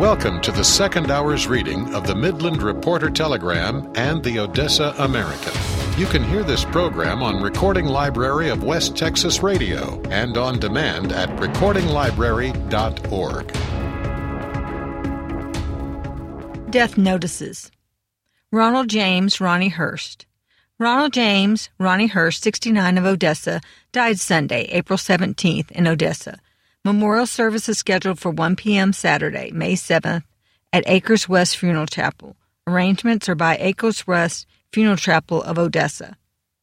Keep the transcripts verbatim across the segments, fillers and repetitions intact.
Welcome to the second hour's reading of the Midland Reporter Telegram and the Odessa American. You can hear this program on Recording Library of West Texas Radio and on demand at recording library dot org. Death notices. Ronald James Ronnie Hurst. Ronald James Ronnie Hurst, sixty-nine, of Odessa, died Sunday, April seventeenth, in Odessa. Memorial service is scheduled for one p.m. Saturday, May seventh, at Acres West Funeral Chapel. Arrangements are by Acres West Funeral Chapel of Odessa.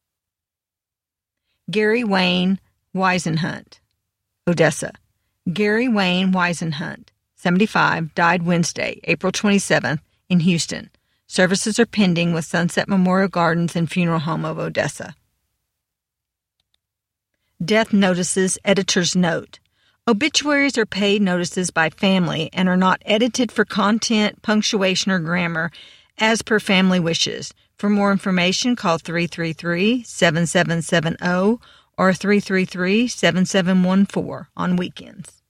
Gary Wayne Weisenhunt, Odessa. Gary Wayne Weisenhunt, seventy-five, died Wednesday, April twenty-seventh, in Houston. Services are pending with Sunset Memorial Gardens and Funeral Home of Odessa. Death notices, editor's note. Obituaries are paid notices by family and are not edited for content, punctuation, or grammar as per family wishes. For more information, call three three three, seven seven seven zero or three three three, seven seven one four on weekends.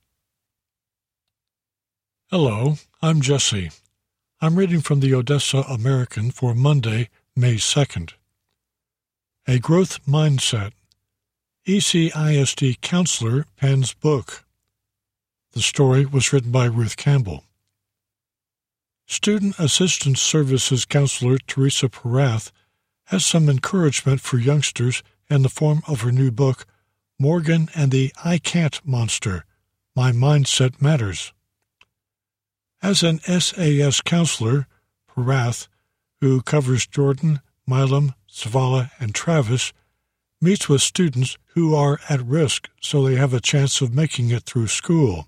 Hello, I'm Jesse. I'm reading from the Odessa American for Monday, May second. A Growth Mindset. E C I S D counselor pens book. The story was written by Ruth Campbell. Student Assistance Services counselor Teresa Parath has some encouragement for youngsters in the form of her new book, Morgan and the I Can't Monster, My Mindset Matters. As an S A S counselor, Parath, who covers Jordan, Milam, Zavala, and Travis, meets with students who are at risk so they have a chance of making it through school.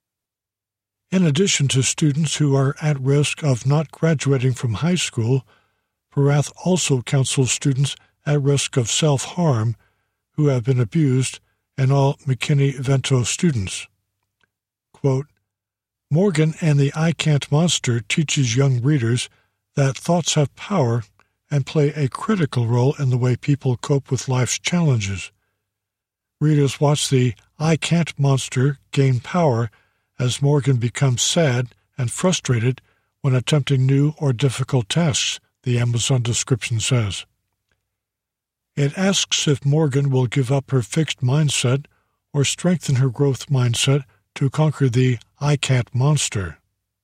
In addition to students who are at risk of not graduating from high school, Parath also counsels students at risk of self-harm who have been abused and all McKinney-Vento students. Quote, Morgan and the I Can't Monster teaches young readers that thoughts have power and play a critical role in the way people cope with life's challenges. Readers watch the I Can't Monster gain power as Morgan becomes sad and frustrated when attempting new or difficult tasks, the Amazon description says. It asks if Morgan will give up her fixed mindset or strengthen her growth mindset to conquer the I Can't Monster.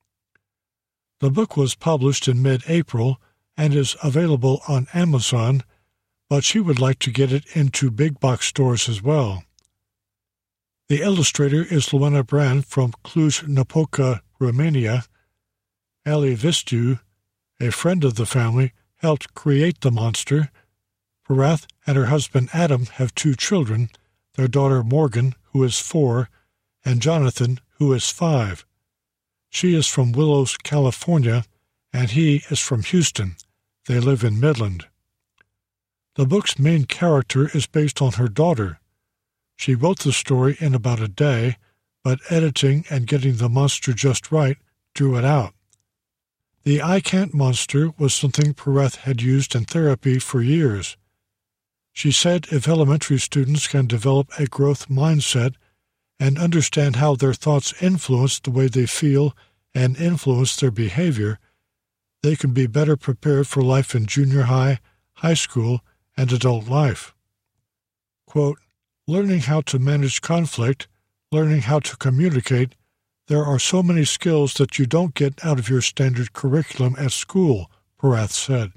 The book was published in mid-April and is available on Amazon, but she would like to get it into big box stores as well. The illustrator is Luana Brand from Cluj-Napoca, Romania. Ali Vistu, a friend of the family, helped create the monster. Parath and her husband Adam have two children, their daughter Morgan, who is four, and Jonathan, who is five. She is from Willows, California, and he is from Houston. They live in Midland. The book's main character is based on her daughter. She wrote the story in about a day, but editing and getting the monster just right drew it out. The I Can't Monster was something Parath had used in therapy for years. She said if elementary students can develop a growth mindset and understand how their thoughts influence the way they feel and influence their behavior, they can be better prepared for life in junior high, high school, and adult life. Quote, learning how to manage conflict, learning how to communicate, there are so many skills that you don't get out of your standard curriculum at school, Parath said.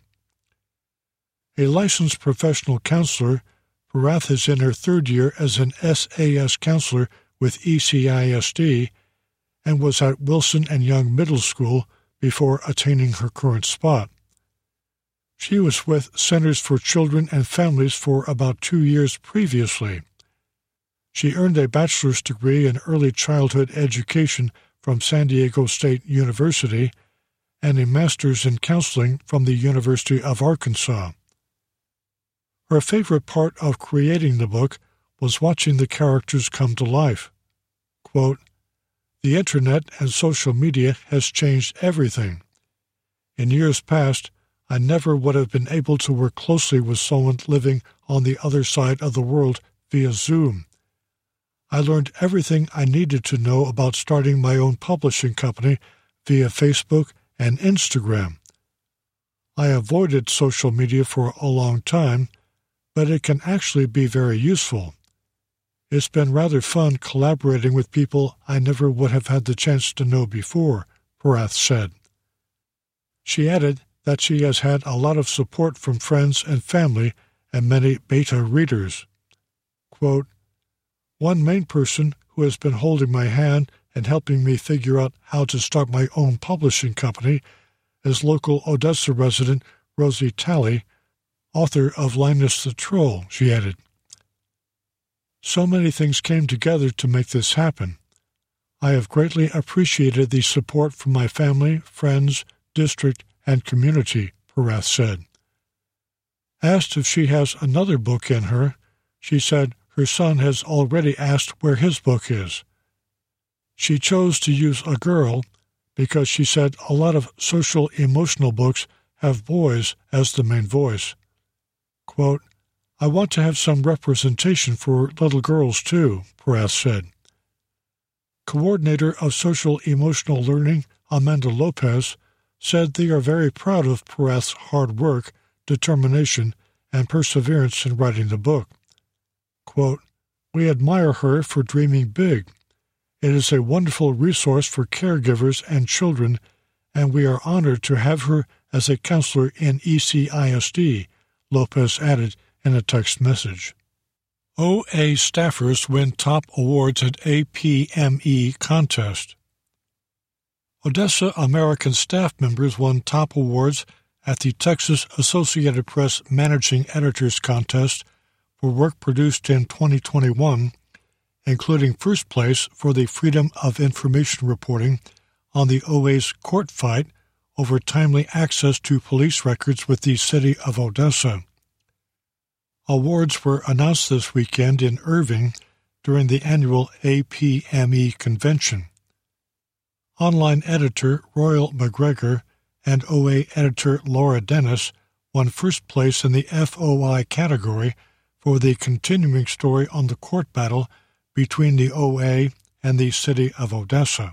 A licensed professional counselor, Parath is in her third year as an S A S counselor with E C I S D and was at Wilson and Young Middle School before attaining her current spot. She was with Centers for Children and Families for about two years previously. She earned a bachelor's degree in early childhood education from San Diego State University and a master's in counseling from the University of Arkansas. Her favorite part of creating the book was watching the characters come to life. Quote, the Internet and social media has changed everything. In years past, I never would have been able to work closely with someone living on the other side of the world via Zoom. I learned everything I needed to know about starting my own publishing company via Facebook and Instagram. I avoided social media for a long time, but it can actually be very useful. It's been rather fun collaborating with people I never would have had the chance to know before, Porath said. She added that she has had a lot of support from friends and family and many beta readers. Quote, "One main person who has been holding my hand and helping me figure out how to start my own publishing company is local Odessa resident Rosie Talley, author of Linus the Troll," she added. "So many things came together to make this happen. I have greatly appreciated the support from my family, friends, district, and community," Porath said. Asked if she has another book in her, she said her son has already asked where his book is. She chose to use a girl because she said a lot of social emotional books have boys as the main voice. Quote, "I want to have some representation for little girls too," Porath said. Coordinator of Social Emotional Learning, Amanda Lopez, said they are very proud of Porath's hard work, determination, and perseverance in writing the book. Quote, "We admire her for dreaming big. It is a wonderful resource for caregivers and children, and we are honored to have her as a counselor in E C I S D," Lopez added in a text message. O A staffers win top awards at A P M E contest. Odessa American staff members won top awards at the Texas Associated Press Managing Editors Contest for work produced in twenty twenty-one, including first place for the Freedom of Information reporting on the O A's court fight over timely access to police records with the city of Odessa. Awards were announced this weekend in Irving during the annual A P M E convention. Online editor Royal McGregor and O A editor Laura Dennis won first place in the F O I category for the continuing story on the court battle between the O A and the city of Odessa.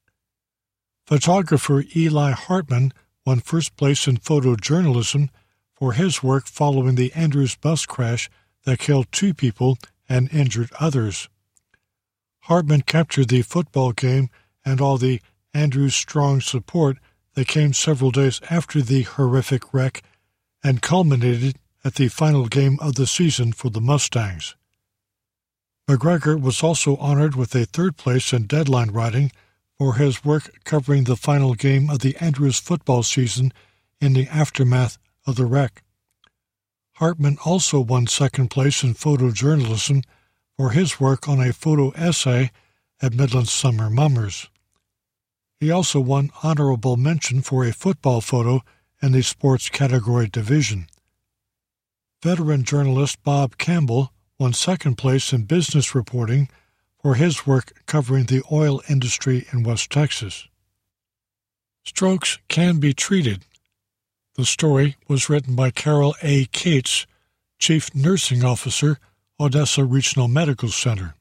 Photographer Eli Hartman won first place in photojournalism for his work following the Andrews bus crash that killed two people and injured others. Hartman captured the football game and all the Andrews strong support that came several days after the horrific wreck and culminated at the final game of the season for the Mustangs. McGregor was also honored with a third place in deadline writing for his work covering the final game of the Andrews football season in the aftermath of the wreck. Hartman also won second place in photojournalism for his work on a photo essay at Midland Summer Mummers. He also won honorable mention for a football photo in the sports category division. Veteran journalist Bob Campbell won second place in business reporting for his work covering the oil industry in West Texas. Strokes can be treated. The story was written by Carol A. Cates, Chief Nursing Officer, Odessa Regional Medical Center.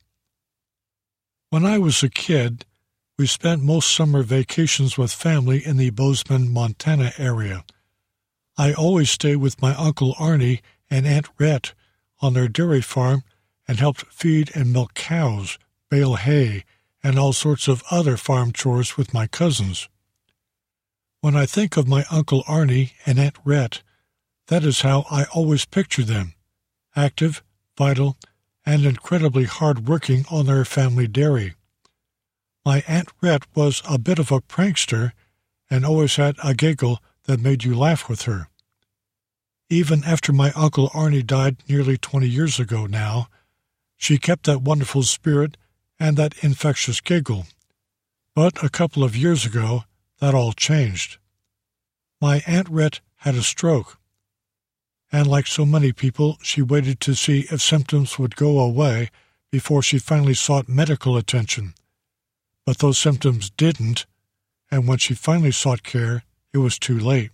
When I was a kid, we spent most summer vacations with family in the Bozeman, Montana area. I always stayed with my Uncle Arnie and Aunt Rhett on their dairy farm and helped feed and milk cows, bale hay, and all sorts of other farm chores with my cousins. When I think of my Uncle Arnie and Aunt Rhett, that is how I always picture them, active, vital, and incredibly hard-working on their family dairy. My Aunt Rhett was a bit of a prankster and always had a giggle that made you laugh with her. Even after my Uncle Arnie died nearly twenty years ago now, she kept that wonderful spirit and that infectious giggle. But a couple of years ago, that all changed. My Aunt Rhett had a stroke, and like so many people, she waited to see if symptoms would go away before she finally sought medical attention. But those symptoms didn't, and when she finally sought care, it was too late.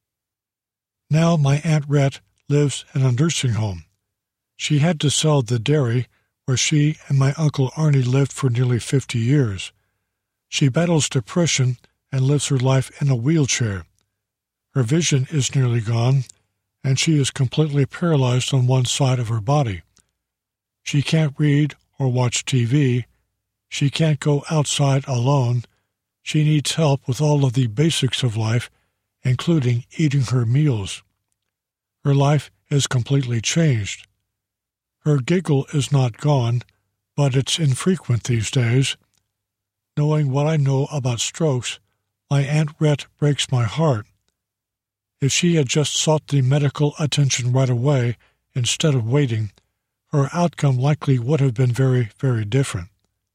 Now my Aunt Rhett lives in a nursing home. She had to sell the dairy where she and my Uncle Arnie lived for nearly fifty years. She battles depression and lives her life in a wheelchair. Her vision is nearly gone, and she is completely paralyzed on one side of her body. She can't read or watch T V. She can't go outside alone. She needs help with all of the basics of life, including eating her meals. Her life is completely changed. Her giggle is not gone, but it's infrequent these days. Knowing what I know about strokes, my Aunt Rhett breaks my heart. If she had just sought the medical attention right away instead of waiting, her outcome likely would have been very, very different.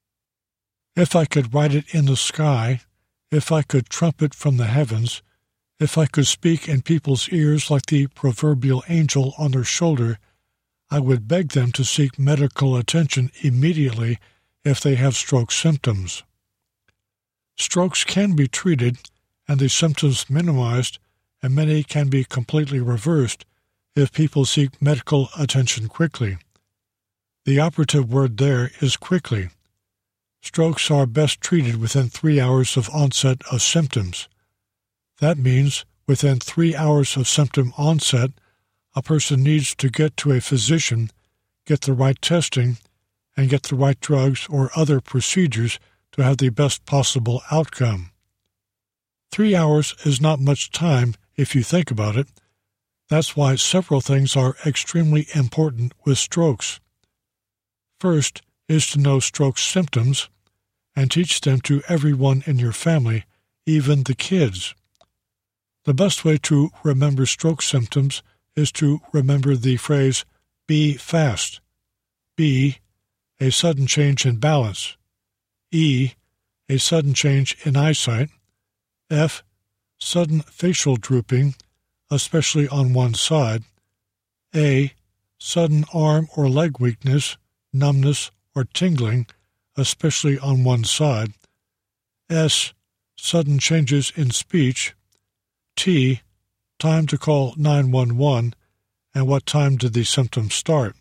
If I could write it in the sky, if I could trumpet from the heavens, if I could speak in people's ears like the proverbial angel on their shoulder, I would beg them to seek medical attention immediately if they have stroke symptoms. Strokes can be treated and the symptoms minimized, and many can be completely reversed if people seek medical attention quickly. The operative word there is quickly. Strokes are best treated within three hours of onset of symptoms. That means within three hours of symptom onset, a person needs to get to a physician, get the right testing, and get the right drugs or other procedures to have the best possible outcome. Three hours is not much time if you think about it. That's why several things are extremely important with strokes. First is to know stroke symptoms and teach them to everyone in your family, even the kids. The best way to remember stroke symptoms is to remember the phrase, be fast. B, a sudden change in balance. E, a sudden change in eyesight. F, sudden facial drooping, especially on one side. A, sudden arm or leg weakness, numbness, or tingling, especially on one side. S, sudden changes in speech. T, time to call nine one one, and what time did the symptoms start.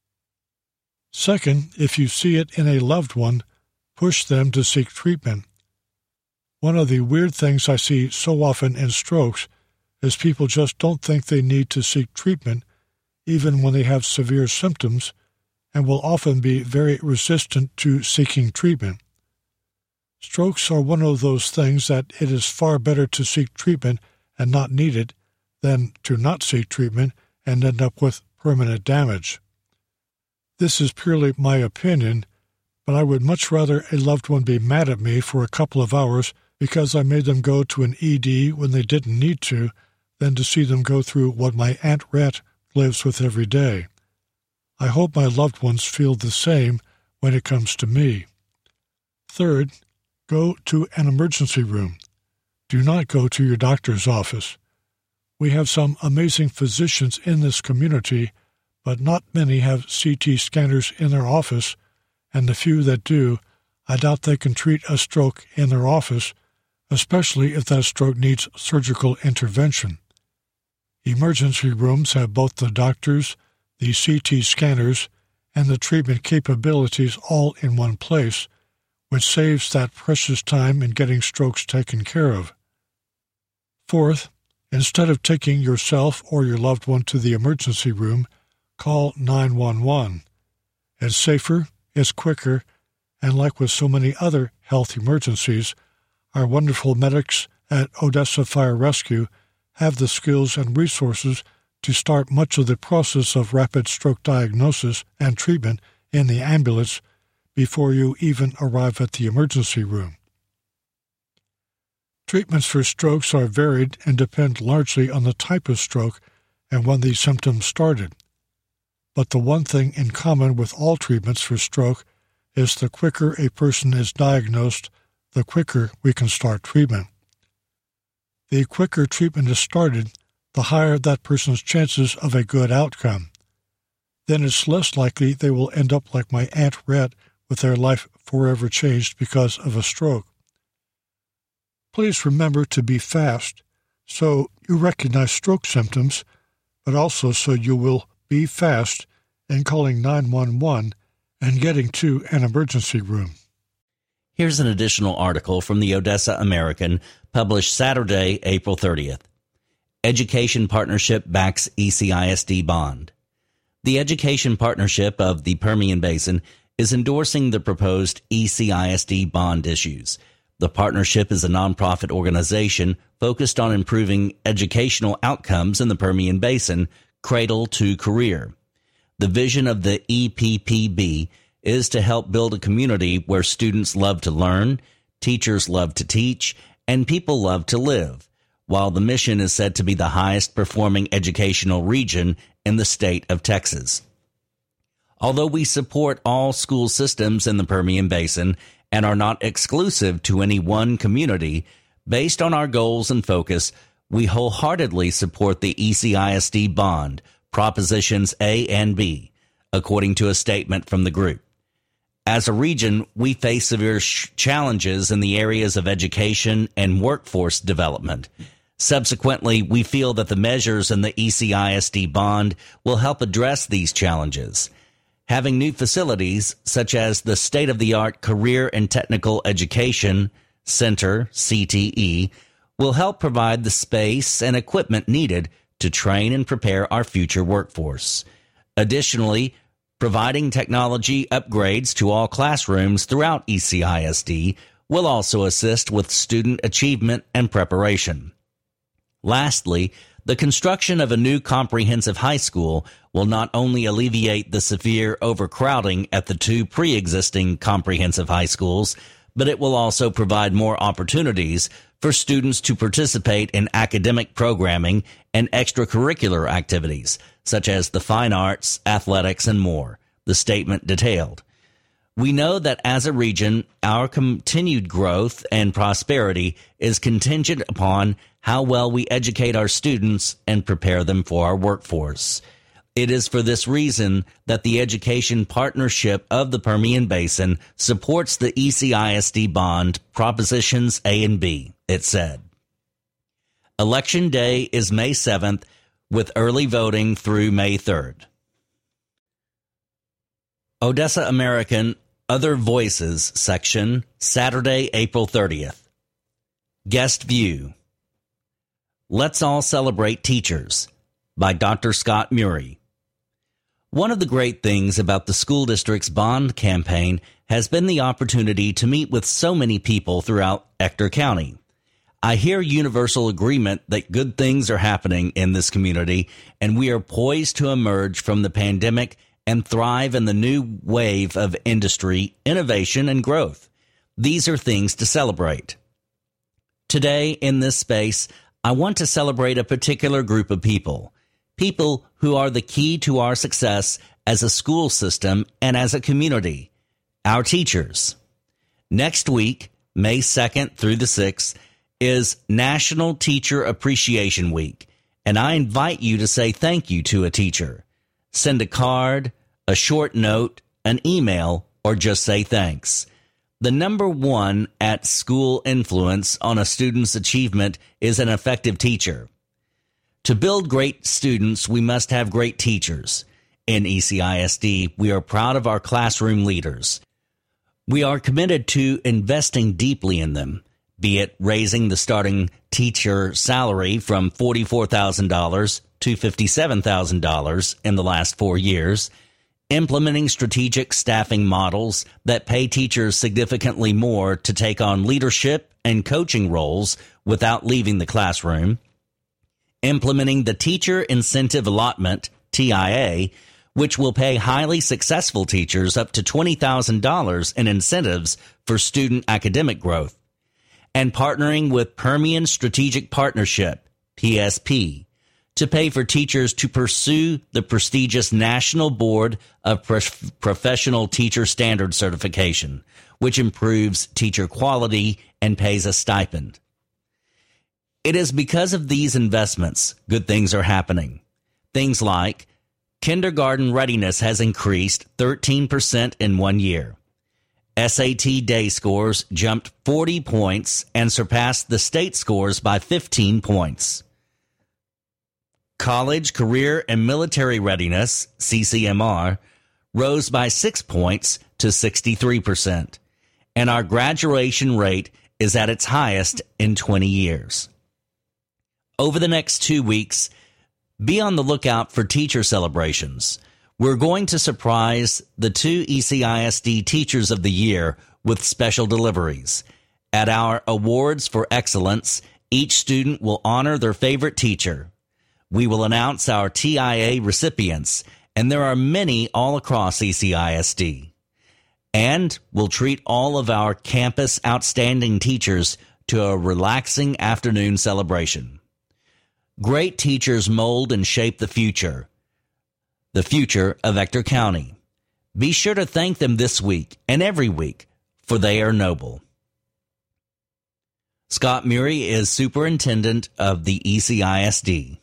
Second, if you see it in a loved one, push them to seek treatment. One of the weird things I see so often in strokes is people just don't think they need to seek treatment, even when they have severe symptoms, and will often be very resistant to seeking treatment. Strokes are one of those things that it is far better to seek treatment and not need it than to not seek treatment and end up with permanent damage. This is purely my opinion, but I would much rather a loved one be mad at me for a couple of hours because I made them go to an E D when they didn't need to than to see them go through what my Aunt Rhett lives with every day. I hope my loved ones feel the same when it comes to me. Third, go to an emergency room. Do not go to your doctor's office. We have some amazing physicians in this community, but not many have C T scanners in their office, and the few that do, I doubt they can treat a stroke in their office, especially if that stroke needs surgical intervention. Emergency rooms have both the doctors, the C T scanners, and the treatment capabilities all in one place, which saves that precious time in getting strokes taken care of. Fourth, instead of taking yourself or your loved one to the emergency room, call nine one one. It's safer, it's quicker, and like with so many other health emergencies, our wonderful medics at Odessa Fire Rescue have the skills and resources to start much of the process of rapid stroke diagnosis and treatment in the ambulance before you even arrive at the emergency room. Treatments for strokes are varied and depend largely on the type of stroke and when the symptoms started. But the one thing in common with all treatments for stroke is the quicker a person is diagnosed, the quicker we can start treatment. The quicker treatment is started, the higher that person's chances of a good outcome. Then it's less likely they will end up like my Aunt Rhett with their life forever changed because of a stroke. Please remember to be fast so you recognize stroke symptoms, but also so you will be fast in calling nine one one and getting to an emergency room. Here's an additional article from the Odessa American, published Saturday, April thirtieth. Education Partnership backs E C I S D bond. The Education Partnership of the Permian Basin is endorsing the proposed E C I S D bond issues. The partnership is a nonprofit organization focused on improving educational outcomes in the Permian Basin, cradle to career. The vision of the E P P B is to help build a community where students love to learn, teachers love to teach, and people love to live, while the mission is said to be the highest performing educational region in the state of Texas. Although we support all school systems in the Permian Basin and are not exclusive to any one community, based on our goals and focus, we wholeheartedly support the E C I S D bond, Propositions A and B, according to a statement from the group. As a region, we face severe sh- challenges in the areas of education and workforce development. Subsequently, we feel that the measures in the E C I S D bond will help address these challenges. Having new facilities, such as the state-of-the-art Career and Technical Education Center, C T E, will help provide the space and equipment needed to train and prepare our future workforce. Additionally, providing technology upgrades to all classrooms throughout E C I S D will also assist with student achievement and preparation. Lastly, the construction of a new comprehensive high school will not only alleviate the severe overcrowding at the two pre-existing comprehensive high schools, but it will also provide more opportunities for students to participate in academic programming and extracurricular activities, such as the fine arts, athletics, and more, the statement detailed. We know that as a region, our continued growth and prosperity is contingent upon how well we educate our students and prepare them for our workforce. It is for this reason that the Education Partnership of the Permian Basin supports the E C I S D bond, Propositions A and B, it said. Election Day is May seventh, with early voting through May third. Odessa American Other Voices section, Saturday, April thirtieth. Guest View. Let's All Celebrate Teachers by Doctor Scott Murray. One of the great things about the school district's bond campaign has been the opportunity to meet with so many people throughout Ector County. I hear universal agreement that good things are happening in this community, and we are poised to emerge from the pandemic and thrive in the new wave of industry, innovation, and growth. These are things to celebrate. Today, in this space, I want to celebrate a particular group of people, people who are the key to our success as a school system and as a community, our teachers. Next week, May second through the sixth, is National Teacher Appreciation Week, and I invite you to say thank you to a teacher. Send a card, a short note, an email, or just say thanks. The number one at school influence on a student's achievement is an effective teacher. To build great students, we must have great teachers. In E C I S D, we are proud of our classroom leaders. We are committed to investing deeply in them, be it raising the starting teacher salary from forty-four thousand dollars to fifty-seven thousand dollars in the last four years, implementing strategic staffing models that pay teachers significantly more to take on leadership and coaching roles without leaving the classroom, implementing the Teacher Incentive Allotment, T I A, which will pay highly successful teachers up to twenty thousand dollars in incentives for student academic growth, and partnering with Permian Strategic Partnership, P S P, to pay for teachers to pursue the prestigious National Board of Pro- Professional Teacher Standard Certification, which improves teacher quality and pays a stipend. It is because of these investments good things are happening. Things like kindergarten readiness has increased thirteen percent in one year. S A T day scores jumped forty points and surpassed the state scores by fifteen points. College, career, and military readiness, C C M R, rose by six points to sixty-three percent, and our graduation rate is at its highest in twenty years. Over the next two weeks, be on the lookout for teacher celebrations. We're going to surprise the two E C I S D Teachers of the Year with special deliveries. At our Awards for Excellence, each student will honor their favorite teacher. We will announce our T I A recipients, and there are many all across E C I S D. And we'll treat all of our campus outstanding teachers to a relaxing afternoon celebration. Great teachers mold and shape the future, the future of Ector County. Be sure to thank them this week and every week, for they are noble. Scott Murray is Superintendent of the E C I S D.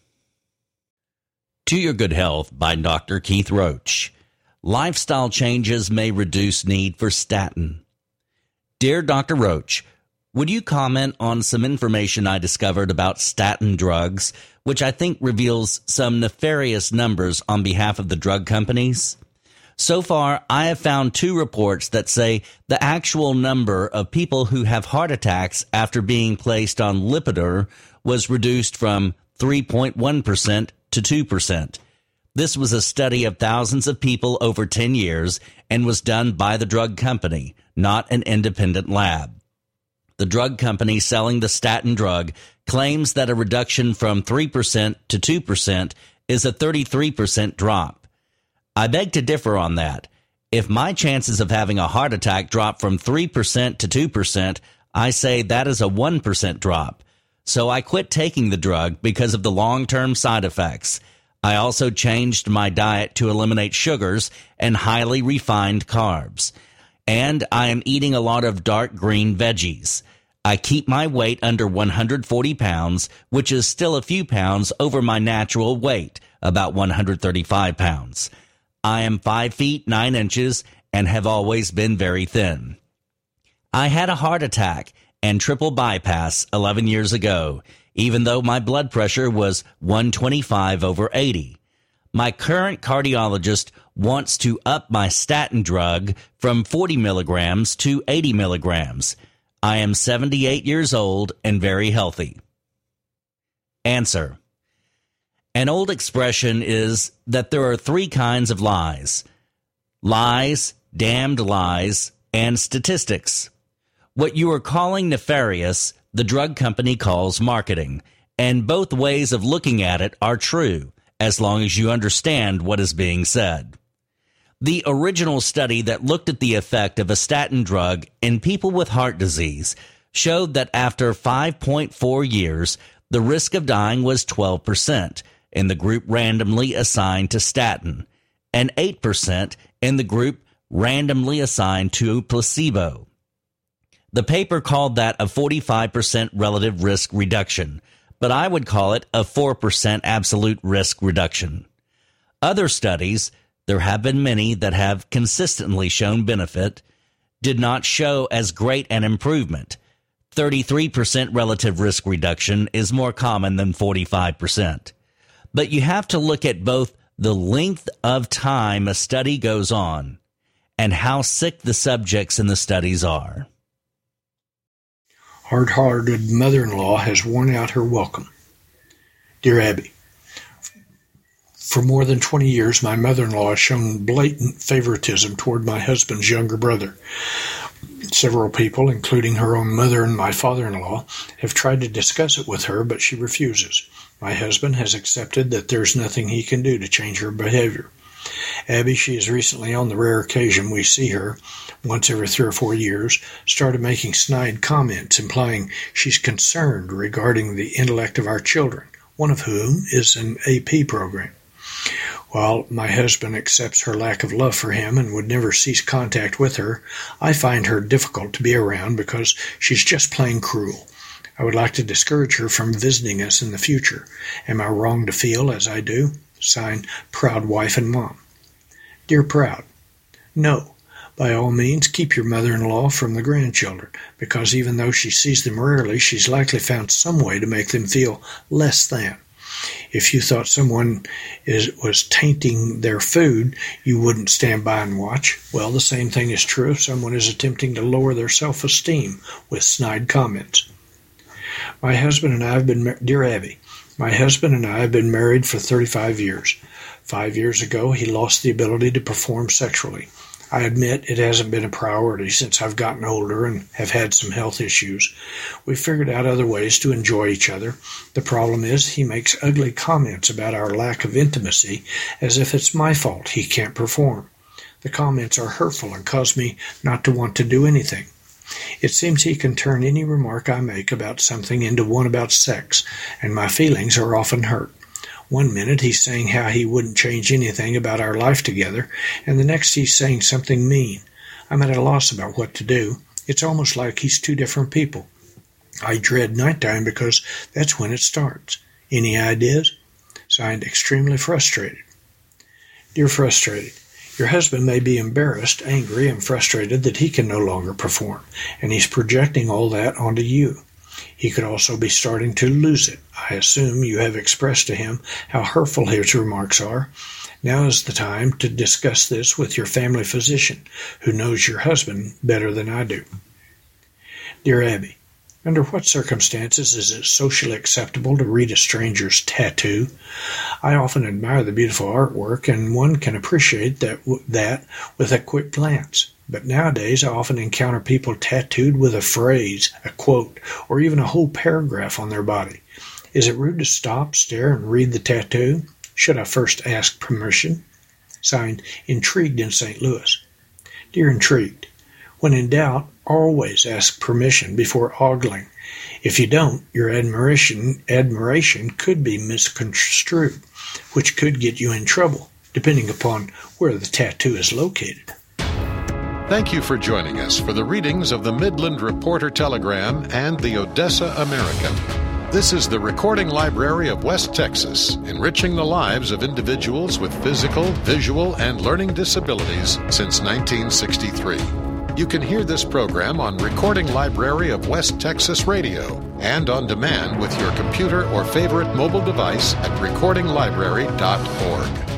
To Your Good Health by Doctor Keith Roach. Lifestyle changes may reduce need for statin. Dear Doctor Roach, would you comment on some information I discovered about statin drugs, which I think reveals some nefarious numbers on behalf of the drug companies? So far, I have found two reports that say the actual number of people who have heart attacks after being placed on Lipitor was reduced from three point one percent to two percent. This was a study of thousands of people over ten years and was done by the drug company, not an independent lab. The drug company selling the statin drug claims that a reduction from three percent to two percent is a thirty-three percent drop. I beg to differ on that. If my chances of having a heart attack drop from three percent to two percent, I say that is a one percent drop. So I quit taking the drug because of the long-term side effects. I also changed my diet to eliminate sugars and highly refined carbs. And I am eating a lot of dark green veggies. I keep my weight under one hundred forty pounds, which is still a few pounds over my natural weight, about one hundred thirty-five pounds. I am five feet nine inches and have always been very thin. I had a heart attack and triple bypass eleven years ago, even though my blood pressure was one twenty-five over eighty. My current cardiologist wants to up my statin drug from forty milligrams to eighty milligrams. I am seventy-eight years old and very healthy. Answer. An old expression is that there are three kinds of lies: lies, damned lies, and statistics. What you are calling nefarious, the drug company calls marketing, and both ways of looking at it are true, as long as you understand what is being said. The original study that looked at the effect of a statin drug in people with heart disease showed that after five point four years, the risk of dying was twelve percent in the group randomly assigned to statin, and eight percent in the group randomly assigned to placebo. The paper called that a forty-five percent relative risk reduction, but I would call it a four percent absolute risk reduction. Other studies, there have been many that have consistently shown benefit, did not show as great an improvement. thirty-three percent relative risk reduction is more common than forty-five percent. But you have to look at both the length of time a study goes on and how sick the subjects in the studies are. Hard-hearted mother-in-law has worn out her welcome. Dear Abby, for more than twenty years, my mother-in-law has shown blatant favoritism toward my husband's younger brother. Several people, including her own mother and my father-in-law, have tried to discuss it with her, but she refuses. My husband has accepted that there's nothing he can do to change her behavior. Abby, she has recently, on the rare occasion we see her, once every three or four years, started making snide comments implying she's concerned regarding the intellect of our children, one of whom is an A P program. While my husband accepts her lack of love for him and would never cease contact with her, I find her difficult to be around because she's just plain cruel. I would like to discourage her from visiting us in the future. Am I wrong to feel as I do? Signed, Proud Wife and Mom. Dear Proud, no. By all means, keep your mother-in-law from the grandchildren, because even though she sees them rarely, she's likely found some way to make them feel less than. If you thought someone is, was tainting their food, you wouldn't stand by and watch. Well, the same thing is true if someone is attempting to lower their self-esteem with snide comments. My husband and I have been, dear Abby, my husband and I have been married for thirty-five years. Five years ago, he lost the ability to perform sexually. I admit it hasn't been a priority since I've gotten older and have had some health issues. We've figured out other ways to enjoy each other. The problem is he makes ugly comments about our lack of intimacy as if it's my fault he can't perform. The comments are hurtful and cause me not to want to do anything. It seems he can turn any remark I make about something into one about sex, and my feelings are often hurt. One minute he's saying how he wouldn't change anything about our life together, and the next he's saying something mean. I'm at a loss about what to do. It's almost like he's two different people. I dread nighttime because that's when it starts. Any ideas? Signed, Extremely Frustrated. Dear Frustrated, your husband may be embarrassed, angry, and frustrated that he can no longer perform, and he's projecting all that onto you. He could also be starting to lose it. I assume you have expressed to him how hurtful his remarks are. Now is the time to discuss this with your family physician, who knows your husband better than I do. Dear Abby, under what circumstances is it socially acceptable to read a stranger's tattoo? I often admire the beautiful artwork, and one can appreciate that, that with a quick glance. But nowadays I often encounter people tattooed with a phrase, a quote, or even a whole paragraph on their body. Is it rude to stop, stare, and read the tattoo? Should I first ask permission? Signed, Intrigued in Saint Louis. Dear Intrigued, when in doubt, always ask permission before ogling. If you don't, your admiration admiration could be misconstrued, which could get you in trouble, depending upon where the tattoo is located. Thank you for joining us for the readings of the Midland Reporter Telegram and the Odessa American. This is the Recording Library of West Texas, enriching the lives of individuals with physical, visual, and learning disabilities since nineteen sixty-three. You can hear this program on Recording Library of West Texas Radio and on demand with your computer or favorite mobile device at recording library dot org.